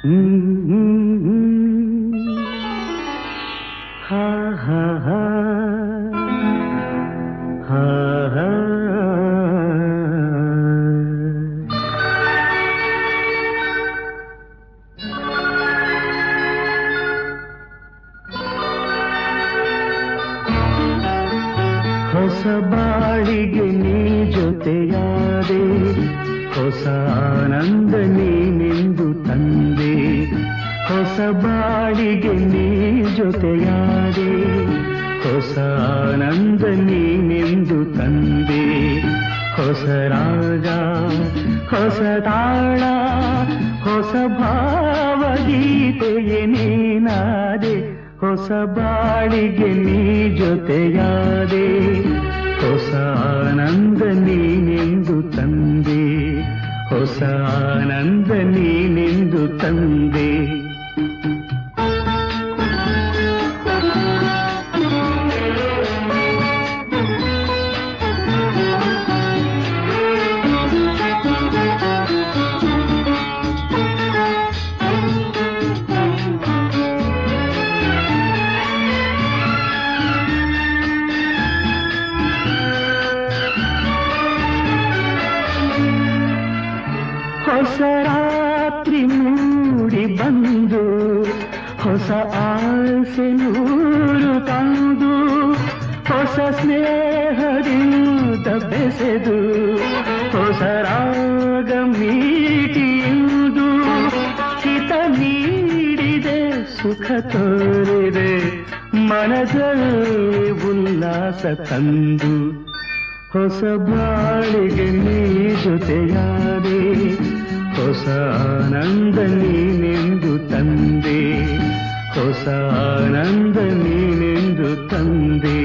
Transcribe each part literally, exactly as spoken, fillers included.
ಹಾ ಹಾ ಹಾ ಹಾ ಹಾ ಹೊಸ ಬಾಳಿಗೆ ನೀ ಜೊತೆಯಾದೆ, ಹೊಸ ಆನಂದ ನೀನೆಂದು ತಂದೆ. ಹೊಸ ಬಾಳಿಗೆ ನೀ ಜೊತೆಯಾದೆ, ಹೊಸ ಆನಂದ ನೀನೆಂದು ತಂದೆ. ಹೊಸ ರಾಗ ಹೊಸ ತಾಳ ಹೊಸ ಭಾವಗೀತೆಯೇ ನೀನಾದೆ. ಹೊಸ ಬಾಳಿಗೆ ನೀ ಜೊತೆಯಾದೆ, ಹೊಸ ಆನಂದ ನೀನೆಂದು ತಂದೆ. ಹೊಸ ಆನಂದ ನೀನೆಂದು ತಂದೆ. ಹೊಸ ರಾತ್ರಿ ಮೂಡಿ ಬಂದು, ಹೊಸ ಆಸೆ ನೂರು ತಂದು, ಹೊಸ ಸ್ನೇಹದಿಂದ ಬೆಸೆದು, ಹೊಸ ರಾಗ ಮೀಟಿಯುವುದು. ಹಿತ ನೀಡಿದೆ ಸುಖ ತೋರಿದೆ, ಮನದಲ್ಲಿ ಉಲ್ಲಾಸ ತಂದು. ಹೊಸ ಬಾಳಿಗೆ ನೀ ಜೊತೆಯಾದೆ, ಹೊಸ ಆನಂದ ನೀನೆಂದು ತಂದೆ. ಹೊಸ ಆನಂದ ನೀನೆಂದು ತಂದೆ.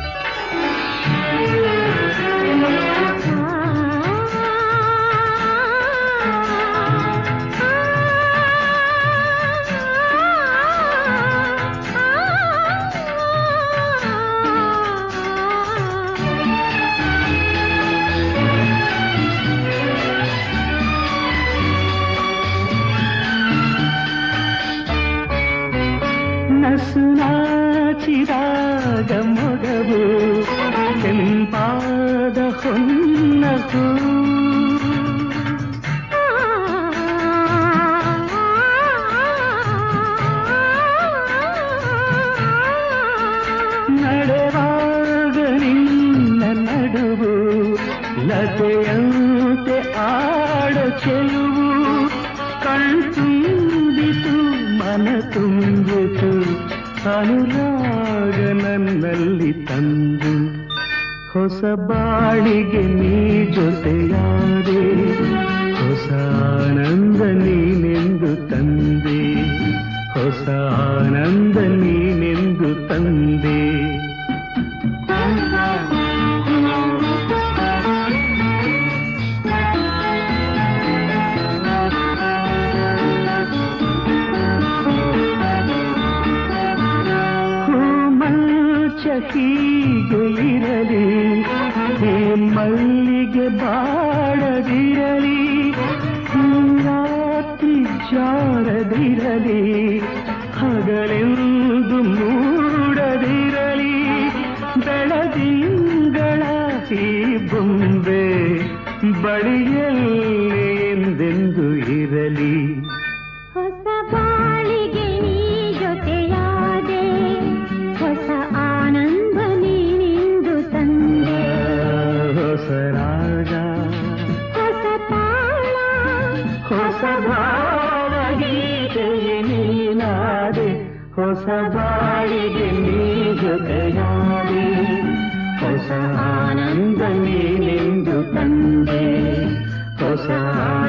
ನಸು ನಾಚಿದಾಗ ಮೊಗವು ಕೆಂಪಾದ ಹೊನ್ನಸು. ನಡೆವಾಗ ನಿನ್ನ ನಡುವು ಲತೆಯಂತೆ ಆಡ ಚೆಲುವು. ಕಣ್ತುಂಬಿತು ಮನ ತುಂಬಿತು, ಅನುರಾಗ ನನ್ನಲ್ಲಿ ತಂದು. ಹೊಸ ಬಾಳಿಗೆ ನೀ ಜೊತೆಯಾದೆ, ಹೊಸ ಆನಂದ ನೀನೆಂದು ತಂದೆ. ಹೊಸ ಆನಂದ ನೀನೆಂದು ತಂದೆ. ಹೀಗೆ ಇರಲಿ, ಈ ಮಲ್ಲಿಗೆ ಬಾಡದಿರಲಿ, ರಾತ್ರಿ ಜಾರದಿರಲಿ, ಹಗಲೆಂದು ಮೂಡದಿರಲಿ. ಬೆಳದಿಂಗಳ ಈ ಬೊಂಬೆ ಬಳಿಯಲ್ಲಿ ಎಂದೆಂದು ಇರಲಿ. ಹೊಸ ಬಾಳಿಗೆ ನೀ ಜೊತೆಯಾದೆ, ಹೊಸ ಆನಂದ ನೀನೆಂದು ತಂದೆ. ಹೊಸ ರಾಗ ಹೊಸ ತಾಳ ಹೊಸ ಭಾವಗೀತೆಯೇ ನೀನಾದೆ. ಹೊಸ ಬಾಳಿಗೆ ನೀ ಜೊತೆಯಾದೆ, ಹೊಸ ಆನಂದ ನೀನೆಂದು ತಂದೆ. ಹೊಸ